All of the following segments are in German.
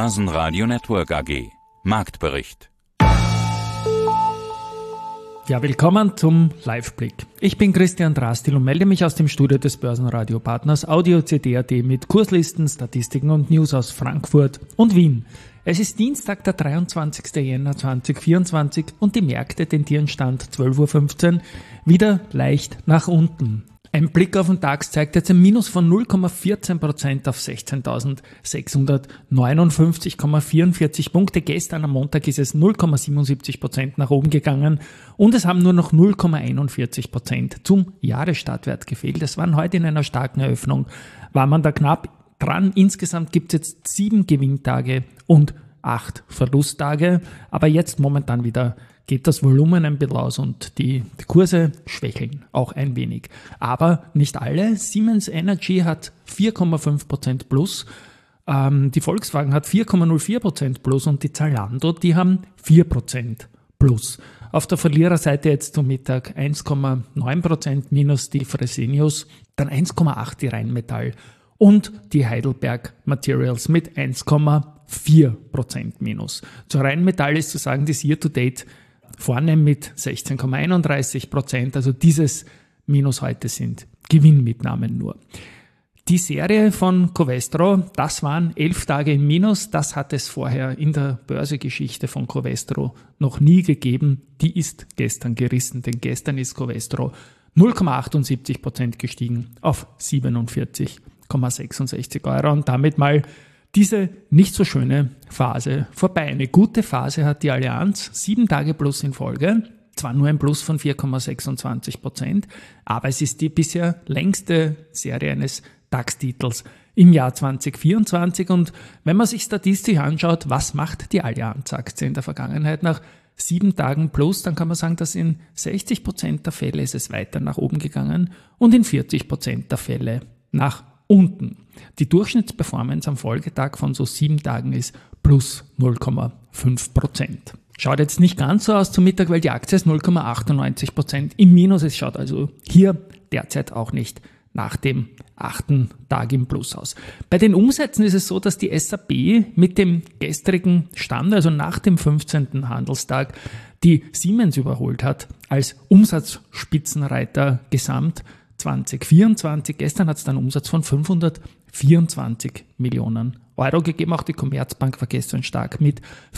Börsenradio Network AG. Marktbericht. Ja, willkommen zum Live-Blick. Ich bin Christian Drastil und melde mich aus dem Studio des Börsenradio-Partners Audio CD.at mit Kurslisten, Statistiken und News aus Frankfurt und Wien. Es ist Dienstag, der 23. Jänner 2024 und die Märkte tendieren Stand 12.15 Uhr wieder leicht nach unten. Ein Blick auf den DAX zeigt jetzt ein Minus von 0,14% auf 16.659,44 Punkte. Gestern am Montag ist es 0,77% nach oben gegangen und es haben nur noch 0,41% zum Jahresstartwert gefehlt. Es waren heute in einer starken Eröffnung, war man da knapp dran. Insgesamt gibt es jetzt 7 Gewinntage und 8 Verlusttage, aber jetzt momentan wieder geht das Volumen ein bisschen aus und die Kurse schwächeln auch ein wenig. Aber nicht alle. Siemens Energy hat 4,5% plus, die Volkswagen hat 4,04% plus und die Zalando, die haben 4% plus. Auf der Verliererseite jetzt zum Mittag 1,9% minus die Fresenius, dann 1,8% die Rheinmetall und die Heidelberg Materials mit 1,4% minus. Zur Rheinmetall ist zu sagen, das Year-to-Date vorne mit 16,31%, also dieses Minus heute sind Gewinnmitnahmen nur. Die Serie von Covestro, das waren 11 Tage im Minus, das hat es vorher in der Börsegeschichte von Covestro noch nie gegeben. Die ist gestern gerissen, denn gestern ist Covestro 0,78% gestiegen auf 47,66 Euro und damit mal diese nicht so schöne Phase vorbei. Eine gute Phase hat die Allianz, 7 Tage plus in Folge, zwar nur ein Plus von 4,26%, aber es ist die bisher längste Serie eines DAX-Titels im Jahr 2024 und wenn man sich statistisch anschaut, was macht die Allianz-Aktie in der Vergangenheit nach 7 Tagen plus, dann kann man sagen, dass in 60% der Fälle ist es weiter nach oben gegangen und in 40% der Fälle nach unten. Die Durchschnittsperformance am Folgetag von so 7 Tagen ist plus 0,5%. Schaut jetzt nicht ganz so aus zum Mittag, weil die Aktie ist 0,98% im Minus. Es schaut also hier derzeit auch nicht nach dem 8. Tag im Plus aus. Bei den Umsätzen ist es so, dass die SAP mit dem gestrigen Stand, also nach dem 15. Handelstag, die Siemens überholt hat als Umsatzspitzenreiter gesamt 2024. Gestern hat es dann einen Umsatz von 524 Millionen Euro gegeben. Auch die Commerzbank war gestern stark mit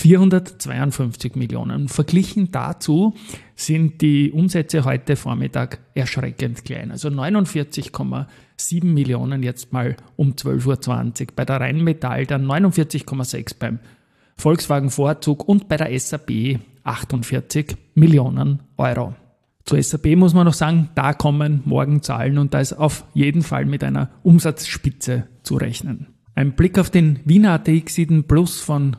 452 Millionen. Verglichen dazu sind die Umsätze heute Vormittag erschreckend klein. Also 49,7 Millionen jetzt mal um 12.20 Uhr. Bei der Rheinmetall dann 49,6 beim Volkswagen Vorzug und bei der SAP 48 Millionen Euro. Zur SAP muss man noch sagen, da kommen morgen Zahlen und da ist auf jeden Fall mit einer Umsatzspitze zu rechnen. Ein Blick auf den Wiener ATX sieht ein Plus von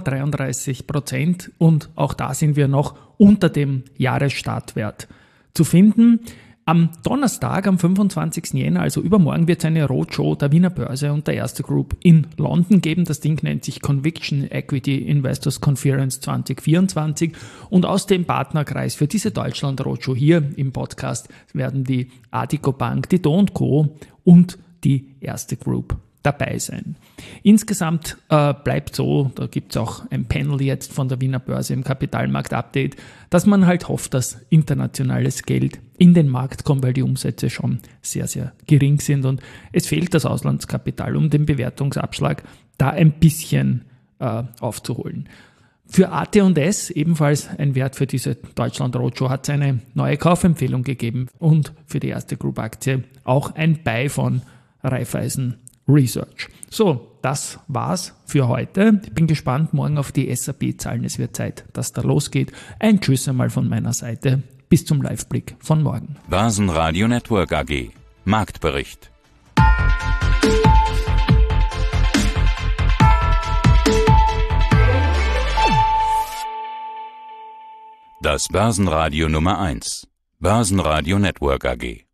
0,33% und auch da sind wir noch unter dem Jahresstartwert zu finden. Am Donnerstag, am 25. Jänner, also übermorgen, wird es eine Roadshow der Wiener Börse und der Erste Group in London geben. Das Ding nennt sich Conviction Equity Investors Conference 2024 und aus dem Partnerkreis für diese Deutschland-Roadshow hier im Podcast werden die Addiko Bank, die Do & Co. und die Erste Group dabei sein. Insgesamt bleibt so, da gibt es auch ein Panel jetzt von der Wiener Börse im Kapitalmarkt-Update, dass man halt hofft, dass internationales Geld in den Markt kommt, weil die Umsätze schon sehr, sehr gering sind und es fehlt das Auslandskapital, um den Bewertungsabschlag da ein bisschen aufzuholen. Für AT&S, ebenfalls ein Wert für diese Deutschland Roadshow, hat es eine neue Kaufempfehlung gegeben und für die Erste Group Aktie auch ein Buy von Raiffeisen Research. So, das war's für heute. Ich bin gespannt morgen auf die SAP-Zahlen. Es wird Zeit, dass da losgeht. Ein Tschüss einmal von meiner Seite. Bis zum Live-Blick von morgen. Börsenradio Network AG. Marktbericht. Das Börsenradio Nummer 1. Börsenradio Network AG.